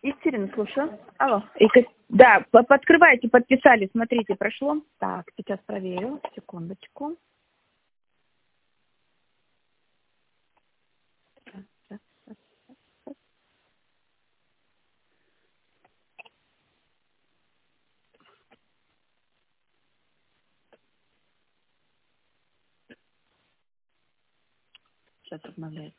Екатерина, слушаю. Алло. Да, подкрывайте, подписали, смотрите, прошло. Так, сейчас проверю, секундочку. Сейчас обновляется.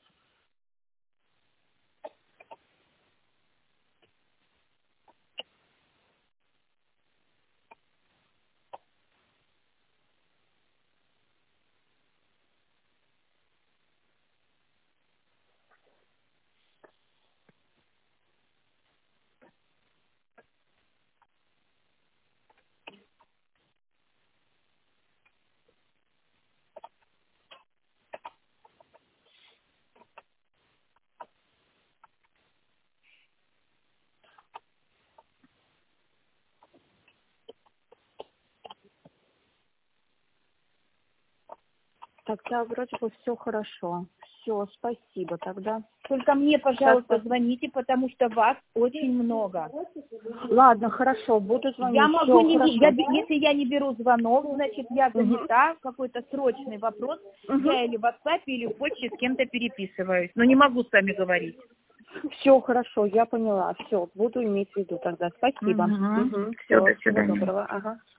Так, да, вроде бы все хорошо. Все, спасибо тогда. Только мне, пожалуйста, звоните, потому что вас очень много. Ладно, хорошо, буду звонить. Я могу если я не беру звонок, значит, я занята, какой-то срочный вопрос. Я или в WhatsApp, или в почте с кем-то переписываюсь. Но не могу с вами говорить. Все хорошо, я поняла. Все, буду иметь в виду тогда. Спасибо. Все, до свидания. Всего доброго. Ага.